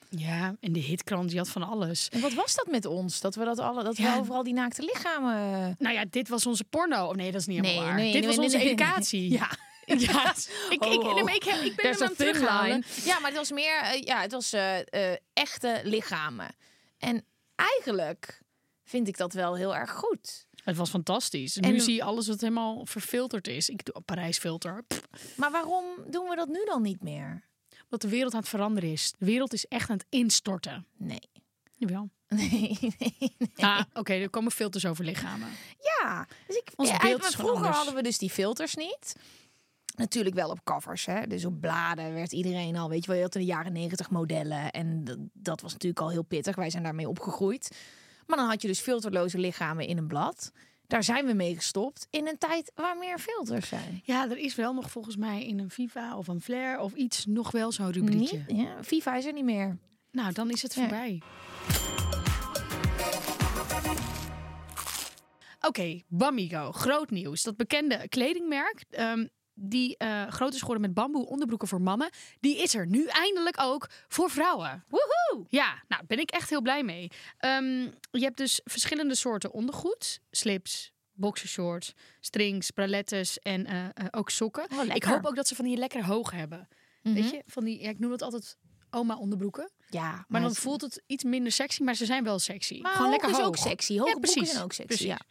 Ja, en de hitkrant, die had van alles. En wat was dat met ons? Dat we we overal die naakte lichamen... Nou ja, dit was onze porno. Oh nee, dat is niet helemaal waar. Dit was nee, onze nee. educatie. Ja. Ja, ik ben hem aan het terughalen. Ja, maar het was meer... echte lichamen. En eigenlijk vind ik dat wel heel erg goed. Het was fantastisch. En nu zie je alles wat helemaal verfilterd is. Ik doe een Parijsfilter. Maar waarom doen we dat nu dan niet meer? Omdat de wereld aan het veranderen is. De wereld is echt aan het instorten. Nee. Jawel. Nee. Oké, er komen filters over lichamen. Ja. Dus vroeger hadden we dus die filters niet. Natuurlijk wel op covers, hè. Dus op bladen werd iedereen al, weet je wel, je had in de jaren 90 modellen. En dat was natuurlijk al heel pittig. Wij zijn daarmee opgegroeid. Maar dan had je dus filterloze lichamen in een blad. Daar zijn we mee gestopt in een tijd waar meer filters zijn. Ja, er is wel nog volgens mij in een Viva of een Flair of iets nog wel zo'n rubriekje. Ja, Viva is er niet meer. Nou, dan is het voorbij. Oké, Bamigo, groot nieuws. Dat bekende kledingmerk die groot is geworden met bamboe onderbroeken voor mannen, die is er nu eindelijk ook voor vrouwen. Woehoe! Ja, nou, daar ben ik echt heel blij mee. Je hebt dus verschillende soorten ondergoed. Slips, boxershorts, strings, bralettes en ook sokken. Ik hoop ook dat ze van die lekker hoog hebben. Weet je, van die, ik noem het altijd oma onderbroeken. Ja, maar dan voelt het iets minder sexy, maar ze zijn wel sexy. Maar gewoon lekker is hoog. ook sexy. Hoge broeken zijn ook sexy. Ja.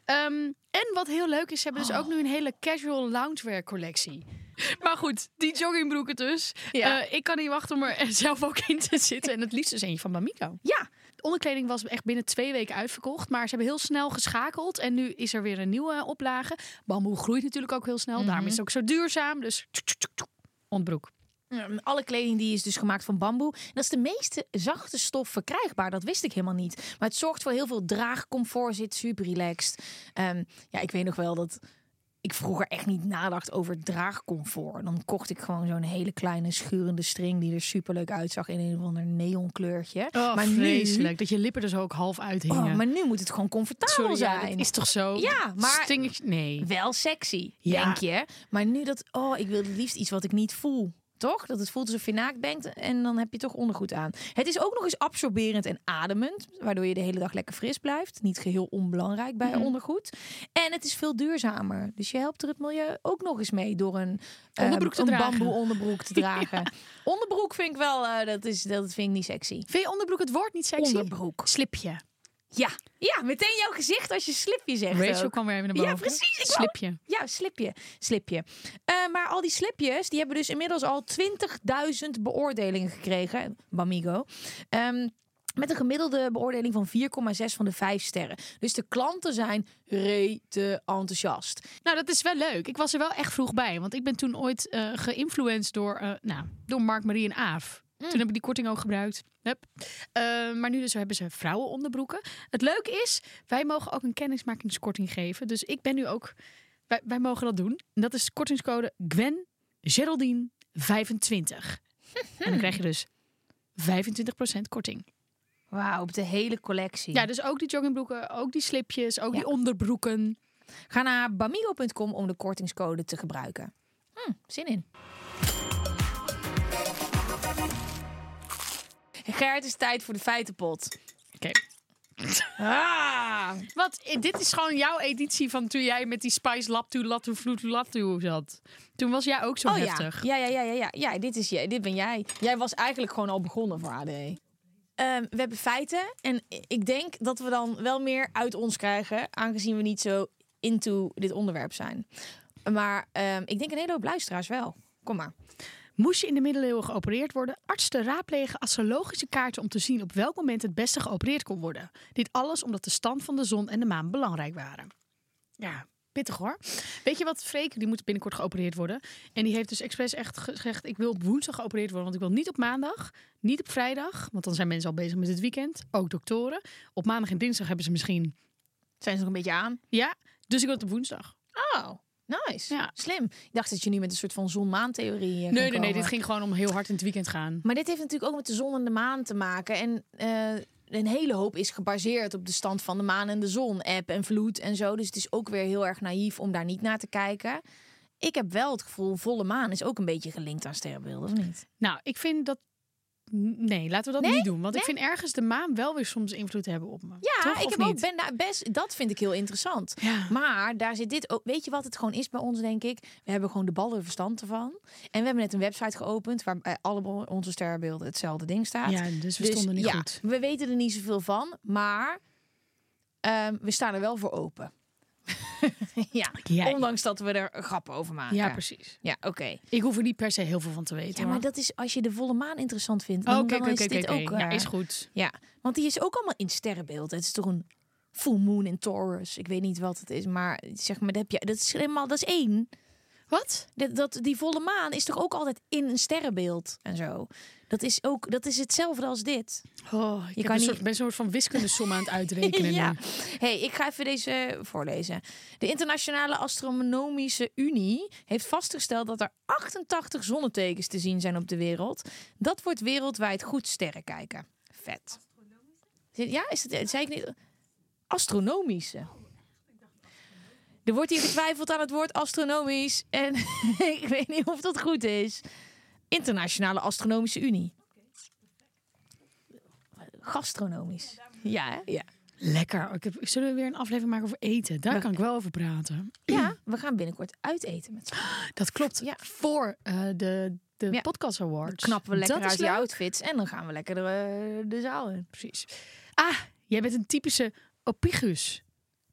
En wat heel leuk is, ze hebben dus ook nu een hele casual loungewear collectie. Maar goed, die joggingbroeken dus. Ja. Ik kan niet wachten om er zelf ook in te zitten. En het liefst is eentje van Bamigo. Ja. De onderkleding was echt binnen 2 weken uitverkocht. Maar ze hebben heel snel geschakeld. En nu is er weer een nieuwe oplage. Bamboe groeit natuurlijk ook heel snel. Daarom is het ook zo duurzaam. Dus onderbroek. Alle kleding die is dus gemaakt van bamboe. Dat is de meeste zachte stof verkrijgbaar. Dat wist ik helemaal niet. Maar het zorgt voor heel veel draagcomfort. Zit super relaxed. Ik weet nog wel dat ik vroeger echt niet nadacht over draagcomfort. Dan kocht ik gewoon zo'n hele kleine schurende string die er super leuk uitzag in een of ander neonkleurtje. Oh, maar vreselijk. Nu, dat je lippen er zo ook half uithingen. Oh, maar nu moet het gewoon comfortabel zijn. Ja, dat is toch zo? Ja, maar stingetje, nee. Wel sexy, ja. Denk je. Maar nu ik wil het liefst iets wat ik niet voel. Toch? Dat het voelt alsof je naakt bent en dan heb je toch ondergoed aan. Het is ook nog eens absorberend en ademend, waardoor je de hele dag lekker fris blijft. Niet geheel onbelangrijk bij ondergoed. En het is veel duurzamer. Dus je helpt er het milieu ook nog eens mee door een bamboe onderbroek te dragen. Ja. Onderbroek vind ik wel, dat vind ik niet sexy. Vind je onderbroek het woord niet sexy? Onderbroek. Slipje. Ja, meteen jouw gezicht als je slipje zegt. Rachel kwam weer even naar boven. Ja, precies. Slipje. Ja, slipje. Maar al die slipjes, die hebben dus inmiddels al 20.000 beoordelingen gekregen. Bamigo. Met een gemiddelde beoordeling van 4,6 van de 5 sterren. Dus de klanten zijn rete enthousiast. Nou, dat is wel leuk. Ik was er wel echt vroeg bij. Want ik ben toen ooit geïnfluenced door Mark, Marie en Aaf. Toen heb ik die korting ook gebruikt. Maar nu dus hebben ze vrouwenonderbroeken. Het leuke is, wij mogen ook een kennismakingskorting geven. Dus ik ben nu ook... Wij mogen dat doen. En dat is kortingscode Gwen Geraldine 25. En dan krijg je dus 25% korting. Wauw, op de hele collectie. Ja, dus ook die joggingbroeken, ook die slipjes, ook die onderbroeken. Ga naar bamigo.com om de kortingscode te gebruiken. Zin in. Ger, het is tijd voor de feitenpot. Oké. Dit is gewoon jouw editie van toen jij met die Spice Latu zat. Toen was jij ook zo heftig. Ja, dit ben jij. Jij was eigenlijk gewoon al begonnen voor ADE. We hebben feiten en ik denk dat we dan wel meer uit ons krijgen, aangezien we niet zo into dit onderwerp zijn. Maar ik denk een hele hoop luisteraars wel. Kom maar. Moest je in de middeleeuwen geopereerd worden, artsen raadplegen astrologische kaarten om te zien op welk moment het beste geopereerd kon worden. Dit alles omdat de stand van de zon en de maan belangrijk waren. Ja, pittig hoor. Weet je wat, Freek, die moet binnenkort geopereerd worden. En die heeft dus expres echt gezegd, ik wil op woensdag geopereerd worden, want ik wil niet op maandag, niet op vrijdag, want dan zijn mensen al bezig met het weekend, ook doktoren. Op maandag en dinsdag hebben ze misschien... Zijn ze nog een beetje aan? Ja, dus ik wil het op woensdag. Oh, nice. Ja. Slim. Ik dacht dat je nu met een soort van zon-maan-theorie Nee, dit ging gewoon om heel hard in het weekend gaan. Maar dit heeft natuurlijk ook met de zon en de maan te maken. En een hele hoop is gebaseerd op de stand van de maan en de zon. Eb en vloed en zo. Dus het is ook weer heel erg naïef om daar niet naar te kijken. Ik heb wel het gevoel, volle maan is ook een beetje gelinkt aan sterrenbeelden, of niet? Nou, ik vind dat Nee, laten we dat niet doen. Want ik vind ergens de maan wel weer soms invloed hebben op me. Ja, toch, ik of heb niet? ook ben daar best. Dat vind ik heel interessant. Ja. Maar daar zit dit ook. Weet je wat het gewoon is bij ons, denk ik? We hebben gewoon de ballen verstand ervan. En we hebben net een website geopend waar bij allemaal onze sterrenbeelden hetzelfde ding staat. Ja, dus we stonden niet goed. We weten er niet zoveel van, maar we staan er wel voor open. Ja. Ondanks dat we er grappen over maken. Ja, precies. Ja, oké. Ik hoef er niet per se heel veel van te weten. Ja, maar hoor. dat is als je de volle maan interessant vindt. Oh, Dan, oké, dan is dit ook. Ja, is goed. Ja, want die is ook allemaal in sterrenbeeld. Het is toch een full moon in Taurus. Ik weet niet wat het is, maar zeg maar, dat is helemaal, dat is één. Wat? Die volle maan is toch ook altijd in een sterrenbeeld en zo. Dat is hetzelfde als dit. Oh, ik kan ben een soort van wiskundesom aan het uitrekenen Ja. nu. Hey, ik ga even deze voorlezen. De Internationale Astronomische Unie heeft vastgesteld dat er 88 zonnetekens te zien zijn op de wereld. Dat wordt wereldwijd goed sterrenkijken. Vet. Ja, is het? Zei ik niet? Astronomische. Er wordt hier getwijfeld aan het woord astronomisch. En ik weet niet of dat goed is. Internationale Astronomische Unie. Gastronomisch. Ja, hè? Ja. Lekker. Zullen we weer een aflevering maken over eten? Daar kan ik wel over praten. Ja, we gaan binnenkort uiteten met z'n allen. Dat klopt. Ja. Voor de Podcast Awards. Knappen we lekker Dat is uit die leuk. outfits en dan gaan we lekker de zaal in. Precies. Jij bent een typische Ophiuchus.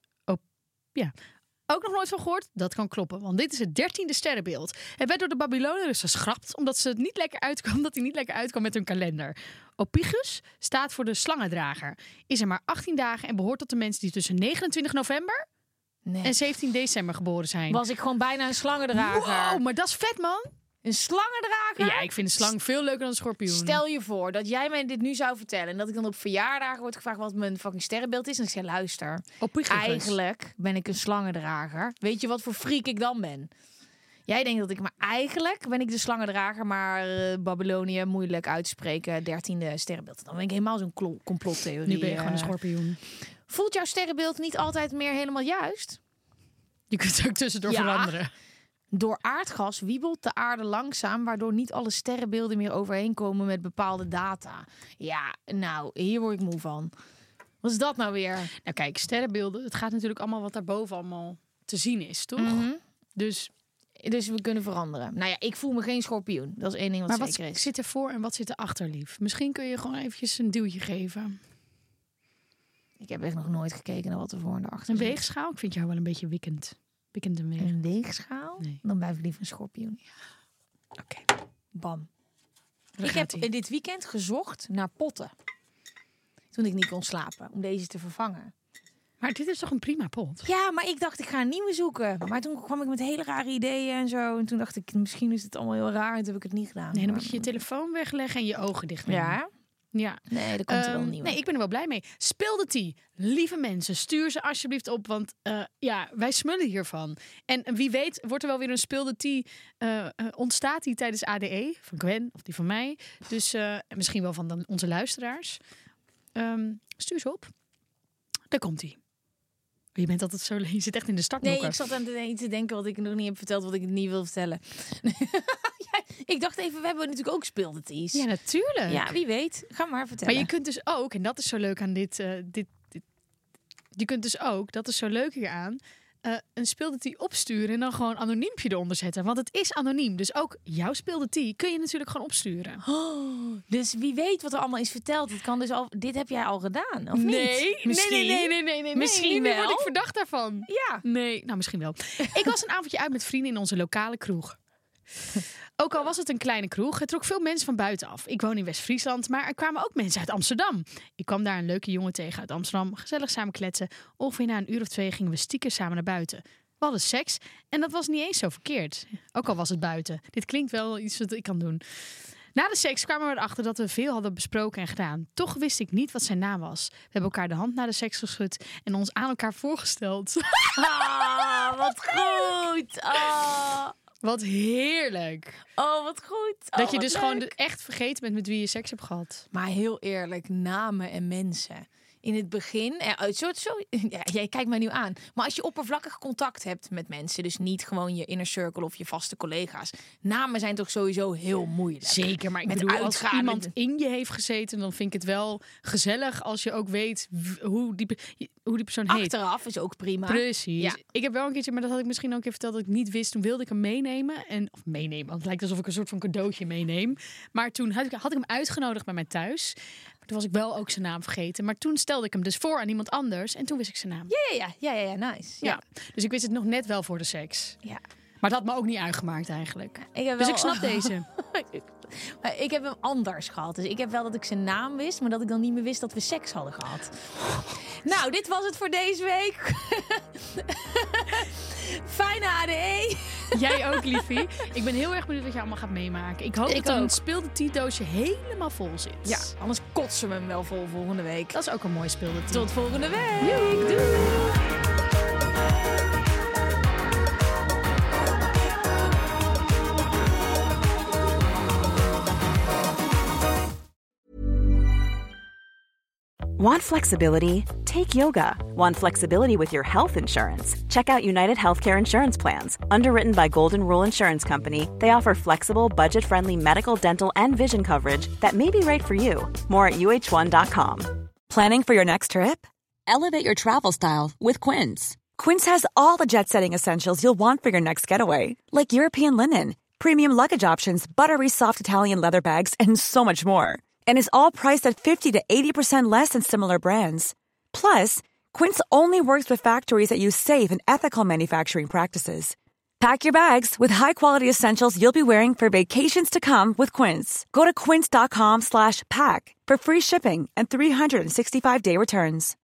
Ja. Ook nog nooit van gehoord? Dat kan kloppen, want dit is het 13e sterrenbeeld. Het werd door de Babyloniërs geschrapt omdat hij niet lekker uitkwam met hun kalender. Ophiuchus staat voor de slangendrager. Is er maar 18 dagen en behoort tot de mensen die tussen 29 november en 17 december geboren zijn. Was ik gewoon bijna een slangendrager. Wow, maar dat is vet, man. Een slangendrager? Ja, ik vind een slang veel leuker dan een schorpioen. Stel je voor dat jij mij dit nu zou vertellen en dat ik dan op verjaardagen word gevraagd wat mijn fucking sterrenbeeld is. En ik zeg, luister, eigenlijk ben ik een slangendrager. Weet je wat voor freak ik dan ben? Jij denkt dat maar eigenlijk ben ik de slangendrager, maar Babylonië moeilijk uitspreken, 13e sterrenbeeld. Dan ben ik helemaal zo'n complottheorie. Nu ben je gewoon een schorpioen. Voelt jouw sterrenbeeld niet altijd meer helemaal juist? Je kunt het ook tussendoor veranderen. Door aardgas wiebelt de aarde langzaam, waardoor niet alle sterrenbeelden meer overeen komen met bepaalde data. Ja, nou, hier word ik moe van. Wat is dat nou weer? Nou kijk, sterrenbeelden, het gaat natuurlijk allemaal wat daarboven allemaal te zien is, toch? Mm-hmm. Dus we kunnen veranderen. Nou ja, ik voel me geen schorpioen. Dat is één ding wat maar zeker is. Wat zit er voor en wat zit er achter, lief? Misschien kun je gewoon eventjes een duwtje geven. Ik heb echt nog nooit gekeken naar wat er voor en achter Een zit. weegschaal? Ik vind jou wel een beetje wikkend. Wikkend en weeg. Een weegschaal? Nee. Dan blijf ik liever een schorpioen. Oké. Bam. Daar Ik gaat heb ie. dit weekend gezocht naar potten. Toen ik niet kon slapen, om deze te vervangen. Maar dit is toch een prima pot? Ja, maar ik dacht, ik ga een nieuwe zoeken. Maar toen kwam ik met hele rare ideeën en zo. En toen dacht ik, misschien is het allemaal heel raar. En toen heb ik het niet gedaan. Nee, dan moet je je telefoon wegleggen en je ogen dicht doen. Ja? Ja. Nee, dat komt er wel nieuw. Nee, ik ben er wel blij mee. Speel de tea. Lieve mensen, stuur ze alsjeblieft op. Want wij smullen hiervan. En wie weet wordt er wel weer een speel de tea. Ontstaat die tijdens ADE. Van Gwen of die van mij. Dus misschien wel van onze luisteraars. Stuur ze op. Daar komt ie. Je bent altijd zo... Je zit echt in de startblokken. Nee, ik zat aan te denken wat ik nog niet heb verteld. Wat ik niet wil vertellen. Ik dacht even, we hebben natuurlijk ook speeldeties. Ja, natuurlijk. Ja, wie weet. Ga maar vertellen. Maar je kunt dus ook, en dat is zo leuk aan dit. Je kunt dus ook, dat is zo leuk hieraan, een speeldetie opsturen en dan gewoon anoniempje eronder zetten. Want het is anoniem. Dus ook jouw speeldetie kun je natuurlijk gewoon opsturen. Oh, dus wie weet wat er allemaal is verteld. Het kan dus al. Dit heb jij al gedaan, of Nee, niet? Misschien. Nee. Misschien Nu wel. word ik verdacht daarvan. Ja. Nee, nou misschien wel. Ik was een avondje uit met vrienden in onze lokale kroeg. Ook al was het een kleine kroeg, het trok veel mensen van buitenaf. Ik woon in West-Friesland, maar er kwamen ook mensen uit Amsterdam. Ik kwam daar een leuke jongen tegen uit Amsterdam, gezellig samen kletsen. Ongeveer na een uur of 2 gingen we stiekem samen naar buiten. We hadden seks en dat was niet eens zo verkeerd. Ook al was het buiten. Dit klinkt wel iets wat ik kan doen. Na de seks kwamen we erachter dat we veel hadden besproken en gedaan. Toch wist ik niet wat zijn naam was. We hebben elkaar de hand na de seks geschud en ons aan elkaar voorgesteld. Ah, wat goed. Oh. Wat heerlijk. Oh, wat goed. Oh, Dat je wat dus leuk. gewoon echt vergeten bent met wie je seks hebt gehad. Maar heel eerlijk, namen en mensen. in het begin... jij kijkt mij nu aan. Maar als je oppervlakkig contact hebt met mensen... dus niet gewoon je inner circle of je vaste collega's... namen zijn toch sowieso heel moeilijk. Zeker, maar ik bedoel, als iemand in je heeft gezeten... dan vind ik het wel gezellig als je ook weet hoe die persoon heet. Achteraf is ook prima. Precies. Ja. Ik heb wel een keertje, maar dat had ik misschien ook even verteld... dat ik niet wist. Toen wilde ik hem meenemen. Want het lijkt alsof ik een soort van cadeautje meeneem. Maar toen had ik hem uitgenodigd bij mij thuis... Toen was ik wel ook zijn naam vergeten. Maar toen stelde ik hem dus voor aan iemand anders. En toen wist ik zijn naam. Ja, nice. Ja. Dus ik wist het nog net wel voor de seks. Ja. Maar dat had me ook niet uitgemaakt eigenlijk. Dus ik snap deze. Ik heb hem anders gehad. Dus ik heb wel dat ik zijn naam wist. Maar dat ik dan niet meer wist dat we seks hadden gehad. Nou, dit was het voor deze week. Fijne ADE. Jij ook, liefie. Ik ben heel erg benieuwd wat je allemaal gaat meemaken. Ik hoop dat een speelde tietoosje helemaal vol zit. Ja, anders kotsen we hem wel vol volgende week. Dat is ook een mooi speelde tie. Tot volgende week. Doei. Want flexibility? Take yoga. Want flexibility with your health insurance? Check out United Healthcare Insurance Plans. Underwritten by Golden Rule Insurance Company, they offer flexible, budget-friendly medical, dental, and vision coverage that may be right for you. More at uh1.com. Planning for your next trip? Elevate your travel style with Quince. Quince has all the jet-setting essentials you'll want for your next getaway, like European linen, premium luggage options, buttery soft Italian leather bags, and so much more. And is all priced at 50 to 80% less than similar brands. Plus, Quince only works with factories that use safe and ethical manufacturing practices. Pack your bags with high-quality essentials you'll be wearing for vacations to come with Quince. Go to quince.com/pack for free shipping and 365-day returns.